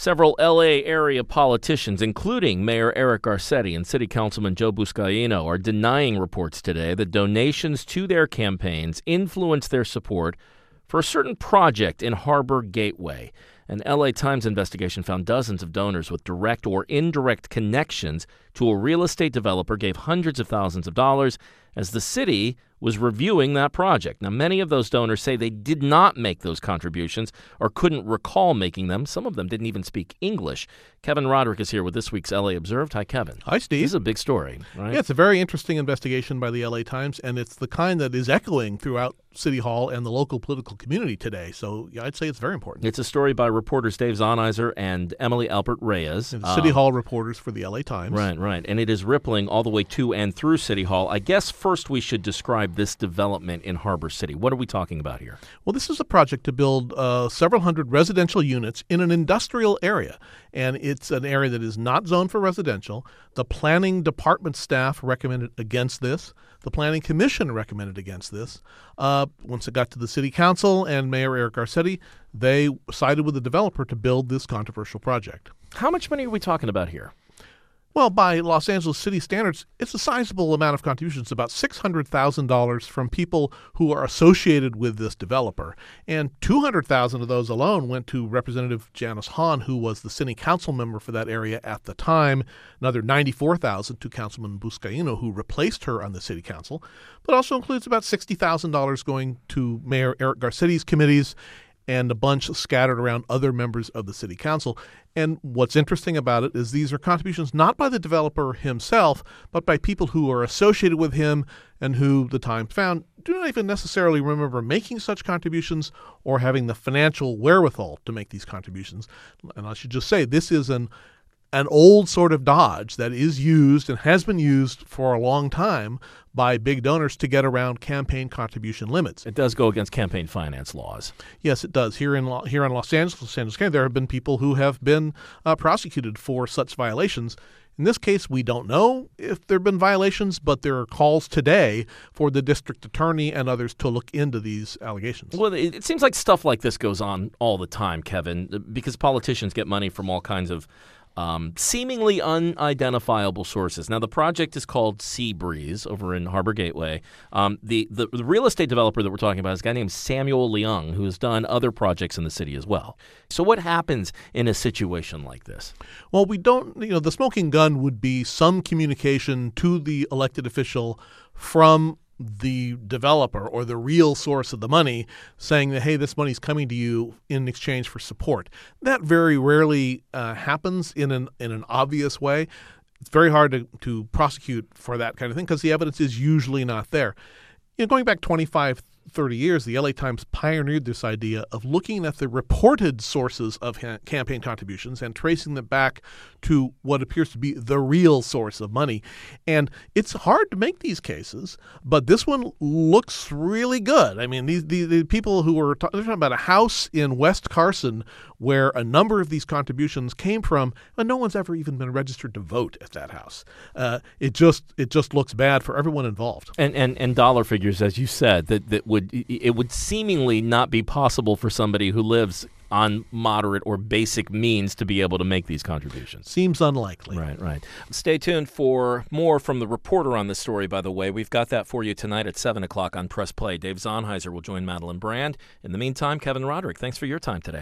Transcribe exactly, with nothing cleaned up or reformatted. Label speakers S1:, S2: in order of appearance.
S1: Several L A area politicians, including Mayor Eric Garcetti and City Councilman Joe Buscaino, are denying reports today that donations to their campaigns influence their support for a certain project in Harbor Gateway. An L A Times investigation found dozens of donors with direct or indirect connections to a real estate developer gave hundreds of thousands of dollars as the city was reviewing that project. Now, many of those donors say they did not make those contributions or couldn't recall making them. Some of them didn't even speak English. Kevin Roderick is here with this week's L A Observed. Hi, Kevin.
S2: Hi, Steve.
S1: This is a big story, right?
S2: Yeah, it's a very interesting investigation by the L A Times, and it's the kind that is echoing throughout City Hall and the local political community today. So yeah, I'd say it's very important.
S1: It's a story by reporters Dave Zonheiser and Emily Albert Reyes.
S2: And the City um, Hall reporters for the L A Times.
S1: Right, right. And it is rippling all the way to and through City Hall. I guess first we should describe this development in Harbor City. What are we talking about here?
S2: Well, this is a project to build uh, several hundred residential units in an industrial area. And it's an area that is not zoned for residential. The planning department staff recommended against this. The planning commission recommended against this. Uh, once it got to the city council and Mayor Eric Garcetti, they sided with the developer to build this controversial project.
S1: How much money are we talking about here?
S2: Well, by Los Angeles city standards, it's a sizable amount of contributions, about six hundred thousand dollars from people who are associated with this developer. And two hundred thousand dollars of those alone went to Representative Janice Hahn, who was the city council member for that area at the time. Another ninety-four thousand dollars to Councilman Buscaino, who replaced her on the city council. But also includes about sixty thousand dollars going to Mayor Eric Garcetti's committees and a bunch scattered around other members of the city council. And what's interesting about it is these are contributions not by the developer himself, but by people who are associated with him and who, the Times found, do not even necessarily remember making such contributions or having the financial wherewithal to make these contributions. And I should just say, this is an an old sort of dodge that is used and has been used for a long time by big donors to get around campaign contribution limits.
S1: It does go against campaign finance laws.
S2: Yes, it does. Here in here in Los Angeles, Los Angeles County, there have been people who have been uh, prosecuted for such violations. In this case, we don't know if there have been violations, but there are calls today for the district attorney and others to look into these allegations.
S1: Well, it, it seems like stuff like this goes on all the time, Kevin, because politicians get money from all kinds of Um, seemingly unidentifiable sources. Now, the project is called Sea Breeze over in Harbor Gateway. Um, the, the the real estate developer that we're talking about is a guy named Samuel Leung, who has done other projects in the city as well. So what happens in a situation like this?
S2: Well, we don't, you know, the smoking gun would be some communication to the elected official from the developer or the real source of the money saying that, hey, this money's coming to you in exchange for support. That very rarely uh, happens in an in an obvious way. It's very hard to, to prosecute for that kind of thing because the evidence is usually not there. You know, going back twenty-five, thirty years, the L A Times pioneered this idea of looking at the reported sources of ha- campaign contributions and tracing them back to what appears to be the real source of money. And it's hard to make these cases, but this one looks really good. I mean, these the, the people who were ta- they're talking about a house in West Carson where a number of these contributions came from, and no one's ever even been registered to vote at that house. Uh, it just it just looks bad for everyone involved.
S1: And and, and dollar figures, as you said, that, that would it would seemingly not be possible for somebody who lives on moderate or basic means to be able to make these contributions.
S2: Seems unlikely.
S1: Right, right. Stay tuned for more from the reporter on this story, by the way. We've got that for you tonight at seven o'clock on Press Play. Dave Zonheiser will join Madeline Brand. In the meantime, Kevin Roderick, thanks for your time today.